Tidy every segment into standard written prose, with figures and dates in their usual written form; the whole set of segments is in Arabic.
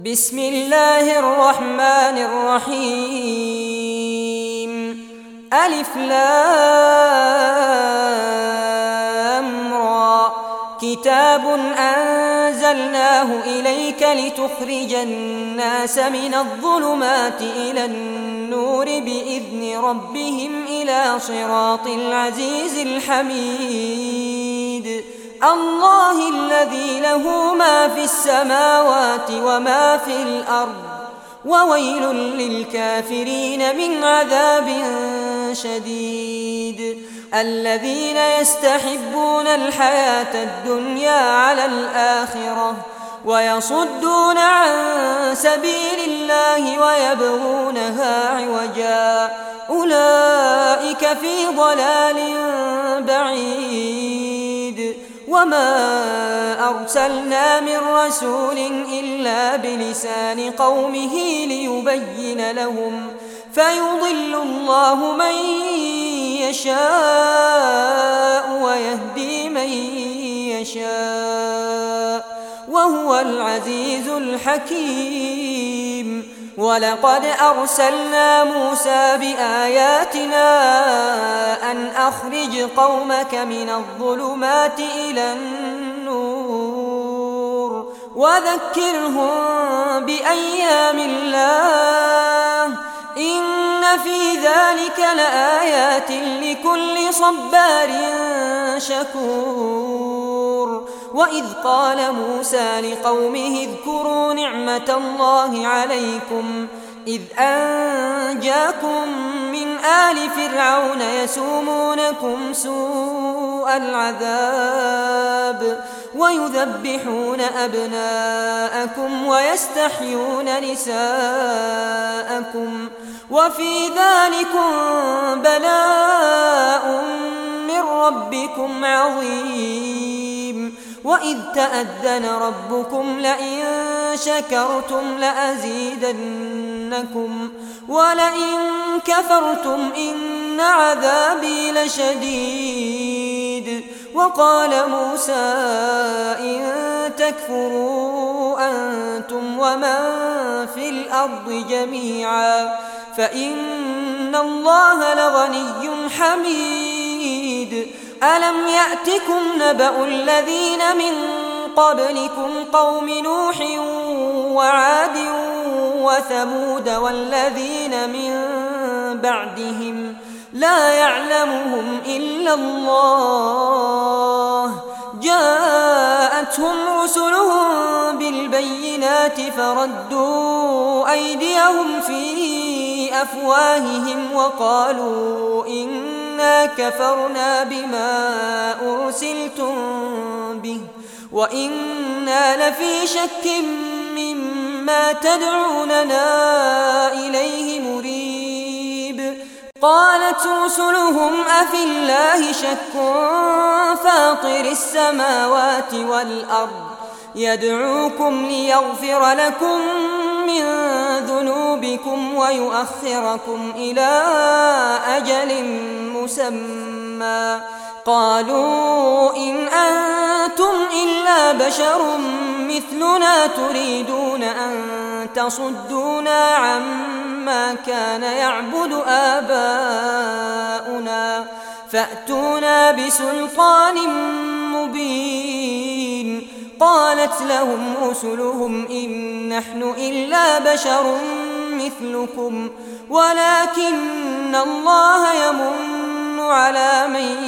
بسم الله الرحمن الرحيم. ألف لام را. كتاب أنزلناه إليك لتخرج الناس من الظلمات إلى النور بإذن ربهم إلى صراط العزيز الحميد. الله الذي له ما في السماوات وما في الأرض، وويل للكافرين من عذاب شديد. الذين يستحبون الحياة الدنيا على الآخرة ويصدون عن سبيل الله ويبغونها عوجا، أولئك في ضلال بعيد. وما أرسلنا من رسول إلا بلسان قومه ليبين لهم، فيضل الله من يشاء ويهدي من يشاء، وهو العزيز الحكيم. ولقد أرسلنا موسى بآياتنا أن أخرج قومك من الظلمات إلى النور وذكرهم بأيام الله، إن في ذلك لآيات لكل صبار شكور. وإذ قال موسى لقومه اذكروا نعمة الله عليكم إذ أنجاكم من آل فرعون يسومونكم سوء العذاب ويذبحون أبناءكم ويستحيون نساءكم، وفي ذلكم بلاء من ربكم عظيم. وإذ تأذن ربكم لئن شكرتم لأزيدنكم ولئن كفرتم إن عذابي لشديد. وقال موسى إن تكفروا أنتم ومن في الأرض جميعا فإن الله لغني حميد. ألم يأتكم نبأ الذين من قبلكم قوم نوح وعاد وثمود والذين من بعدهم لا يعلمهم إلا الله، جاءتهم رسلهم بالبينات فردوا أيديهم في أفواههم وقالوا إنا كفرنا بما أرسلتم به وإنا لفي شك مما تدعوننا إليه مريب. قالت رسلهم أفي الله شك فاطر السماوات والأرض يدعوكم ليغفر لكم من ذنوبكم ويؤخركم إلى أجل مسمى. قالوا إن أنتم إلا بشر مثلنا تريدون أن تصدونا عما كان يعبد آباؤنا فأتونا بسلطان مبين. قالت لهم رسلهم إن نحن إلا بشر مثلكم ولكن الله يمن على من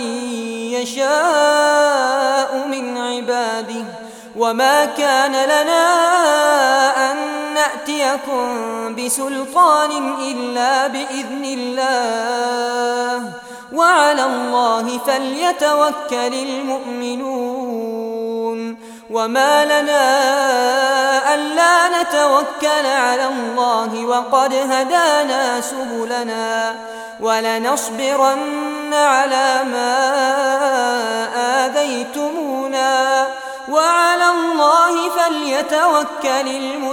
يشاء من عباده، وما كان لنا أن نأتيكم بسلطان إلا بإذن الله، وعلى الله فليتوكل المؤمنون. وما لنا ألا نتوكل على الله وقد هدانا سبلنا ولنصبرن على ما آذيتمونا وعلى الله فليتوكل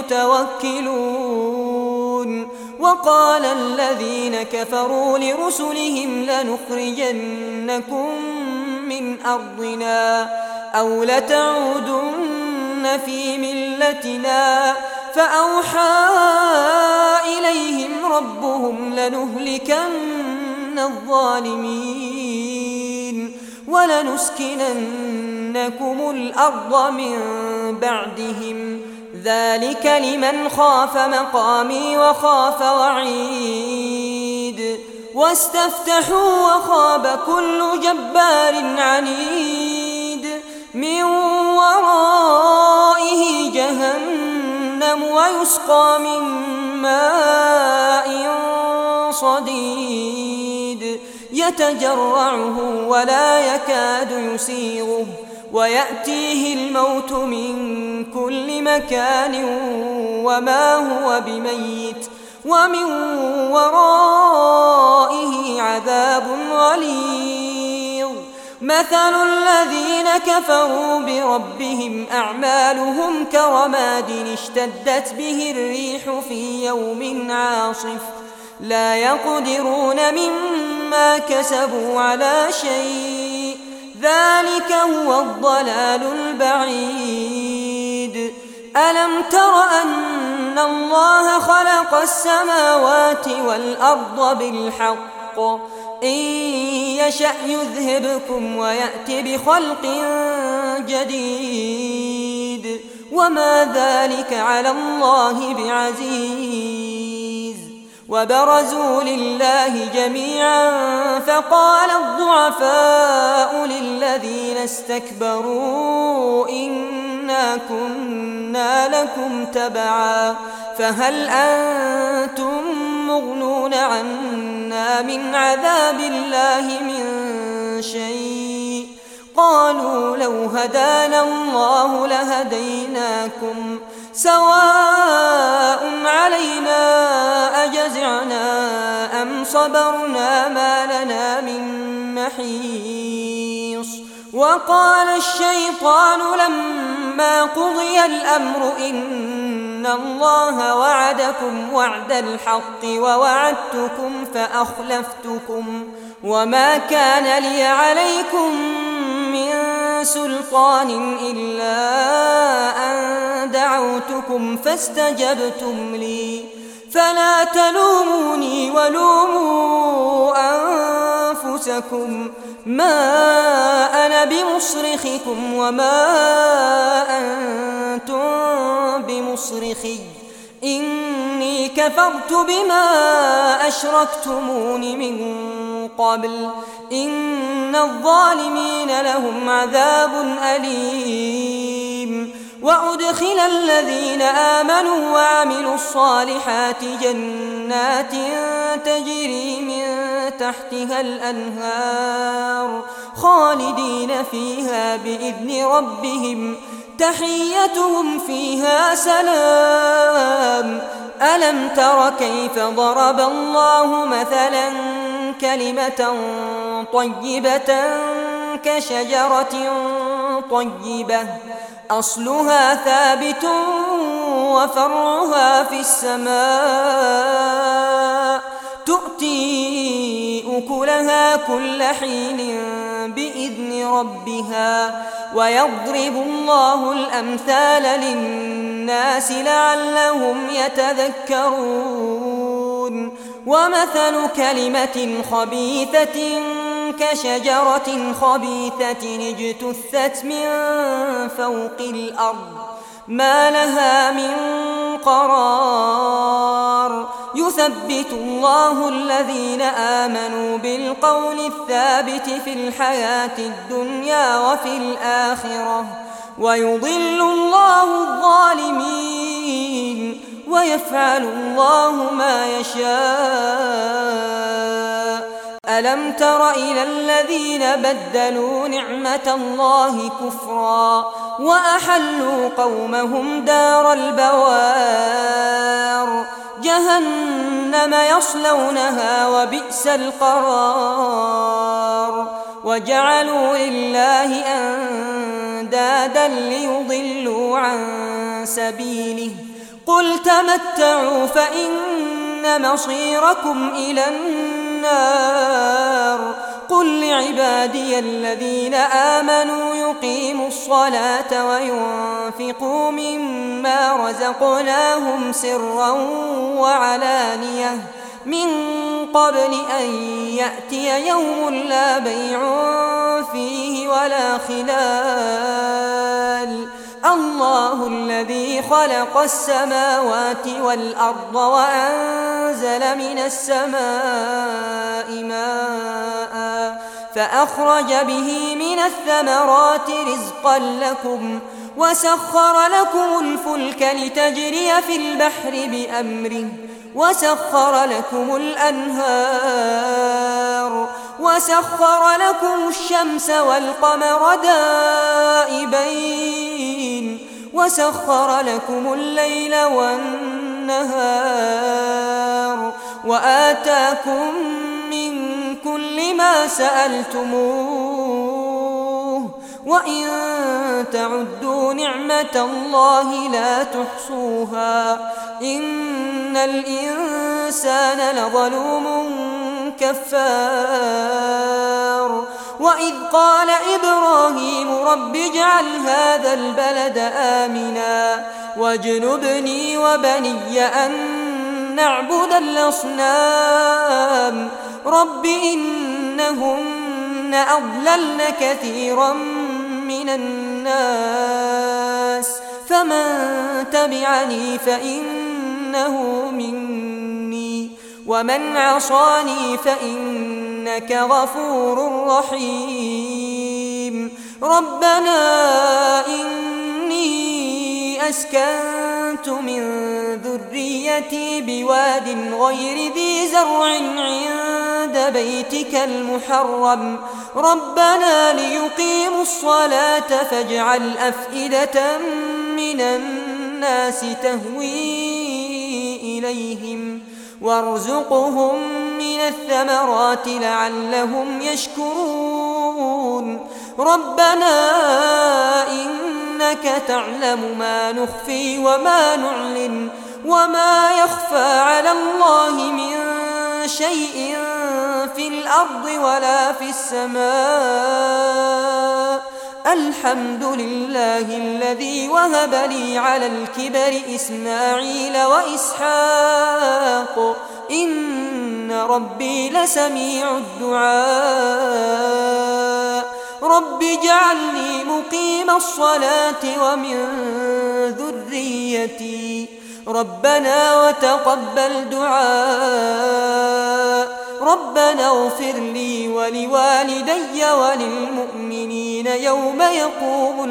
المتوكلون. وقال الذين كفروا لرسلهم لنخرجنكم من أرضنا أو لتعودن في ملتنا فأوحى إليهم ربهم لنهلكن الظالمين ولنسكننكم الأرض من بعدهم ذلك لمن خاف مقامي وخاف وعيد واستفتحوا وخاب كل جبار عنيد من ورائه جهنم ويسقى من ماء صديد يتجرعه ولا يكاد يسيغه ويأتيه الموت من كل مكان وما هو بميت ومن ورائه عذاب غليظ مثل الذين كفروا بربهم أعمالهم كرماد اشتدت به الريح في يوم عاصف لا يقدرون مما كسبوا على شيء ذلك هو الضلال البعيد ألم تر أن الله خلق السماوات والأرض بالحق إن يشأ يذهبكم ويأت بخلق جديد وما ذلك على الله بعزيز وبرزوا لله جميعا فقال الضعفاء للذين استكبروا إنا كنا لكم تبعا فهل أنتم مغنون عنا من عذاب الله من شيء قالوا لو هدانا الله لهديناكم سواء علينا أجزعنا أم صبرنا ما لنا من محيص وقال الشيطان لما قضي الأمر إن الله وعدكم وعد الحق ووعدتكم فأخلفتكم وما كان لي عليكم من سلطان إلا أن دعوتكم فاستجبتم لي فلا تلوموني ولوموا أنفسكم ما أنا بمصرخكم وما أنتم بمصرخي إني كفرت بما أشركتمون من قبل إن الظالمين لهم عذاب أليم وأدخل الذين آمنوا وعملوا الصالحات جنات تجري من تحتها الأنهار خالدين فيها بإذن ربهم تحيتهم فيها سلام ألم تر كيف ضرب الله مثلا كلمة طيبة كشجرة طيبة أصلها ثابت وفرعها في السماء تؤتي أكلها كل حين بإذن ربها ويضرب الله الأمثال للناس لعلهم يتذكرون ومثل كلمة خبيثة كشجرة خبيثة اجتثت من فوق الأرض ما لها من قرار يثبت الله الذين آمنوا بالقول الثابت في الحياة الدنيا وفي الآخرة ويضل الله الظالمين ويفعل الله ما يشاء ألم تر إلى الذين بدلوا نعمة الله كفرا وأحلوا قومهم دار البوار جهنم يصلونها وبئس القرار وجعلوا لله أندادا ليضلوا عن سبيله قل تمتعوا فإن مصيركم إلى النار قل لعبادي الذين آمنوا يقيموا الصلاة وينفقوا مما رزقناهم سرا وعلانية من قبل أن يأتي يوم لا بيع فيه ولا خلال الله الذي خلق السماوات والأرض وأنزل من السماء ماء فأخرج به من الثمرات رزقا لكم وسخر لكم الفلك لتجري في البحر بأمره وسخر لكم الأنهار وسخر لكم الشمس والقمر دائبين وسخر لكم الليل والنهار وآتاكم من كل ما سألتموه وإن تعدوا نعمة الله لا تحصوها إن الإنسان لظلوم كفار وإذ قال إبراهيم رب اجعل هذا البلد آمنا واجنبني وبني أن نعبد الأصنام رب إنهن أضللن كثيرا من الناس فمن تبعني فإنه مني ومن عصاني فإنك غفور رحيم ربنا إني أسكنت من ذريتي بواد غير ذي زرع عند بيتك المحرم ربنا ليقيموا الصلاة فاجعل أفئدة من الناس تهوي إليهم وارزقهم من الثمرات لعلهم يشكرون ربنا إنك تعلم ما نخفي وما نعلن وما يخفى على الله من شيء في الأرض ولا في السماء الحمد لله الذي وهب لي على الكبر إسماعيل وإسحاق إن ربي لسميع الدعاء رب اجعلني مقيم الصلاة ومن ذريتي ربنا وتقبل دعاء ربنا اغفر لي ولوالدي وللمؤمنين يوم يقوم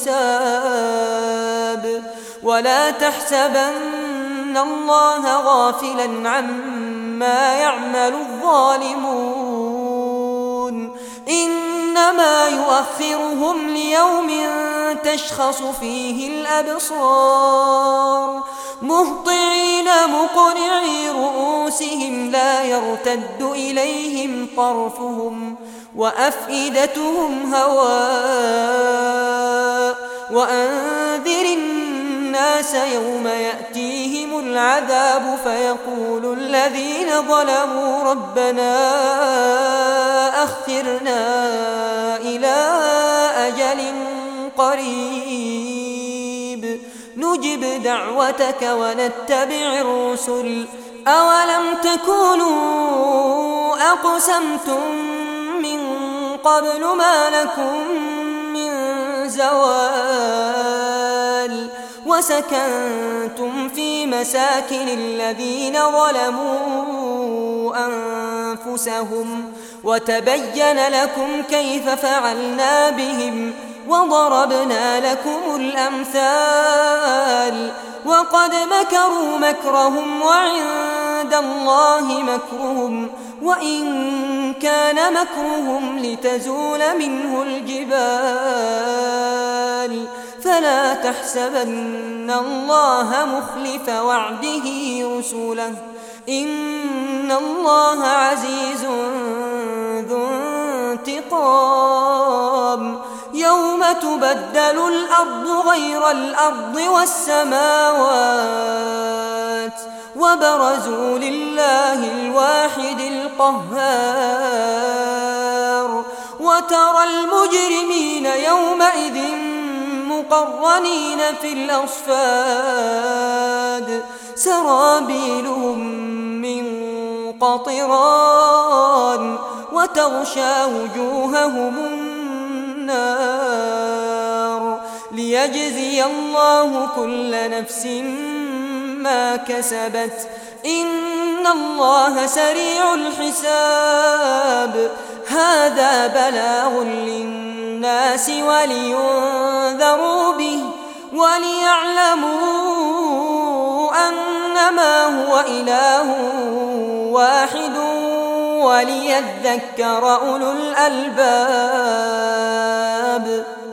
الحساب ولا تحسبن الله غافلا عما يعمل الظالمون إنما يؤخرهم ليوم تشخص فيه الأبصار مهطعين مقنعي رؤوسهم لا يرتد إليهم طرفهم وأفئدتهم هواء وأنذر الناس يوم يأتيهم العذاب فيقول الذين ظلموا ربنا أخرنا إلى أجل قريب نجب دعوتك ونتبع الرسل أولم تكونوا أقسمتم من قبل ما لكم من زوال وسكنتم في مساكن الذين ظلموا أنفسهم وتبين لكم كيف فعلنا بهم وضربنا لكم الأمثال وقد مكروا مكرهم وعند الله مكرهم وإن كان مكرهم لتزول منه الجبال فلا تحسبن الله مخلف وعده رسله إن الله عزيز ذو انتقام يوم تبدل الأرض غير الأرض والسماوات وبرزوا لله الواحد القهار وترى المجرمين يومئذ مقرنين في الأصفاد سرابيلهم من قطران وتغشى وجوههم النار ليجزي الله كل نفس ما كسبت إن الله سريع الحساب هذا بلاغ للناس ولينذروا به وليعلموا أنما هو إله واحد وليذكر أولو الألباب